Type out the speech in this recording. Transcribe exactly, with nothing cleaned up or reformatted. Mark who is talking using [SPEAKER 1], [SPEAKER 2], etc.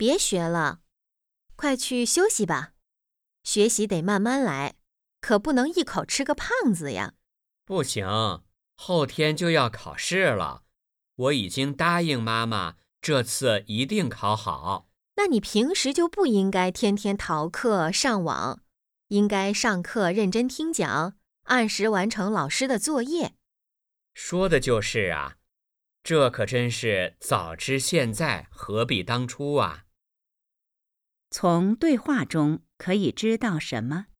[SPEAKER 1] 别学了，快去休息吧。学习得慢慢来，可不能一口吃个胖子呀。
[SPEAKER 2] 不行，后天就要考试了，我已经答应妈妈，这次一定考好。
[SPEAKER 1] 那你平时就不应该天天逃课上网，应该上课认真听讲，按时完成老师的作业。
[SPEAKER 2] 说的就是啊，这可真是早知现在，何必当初啊。
[SPEAKER 3] 从对话中可以知道什么？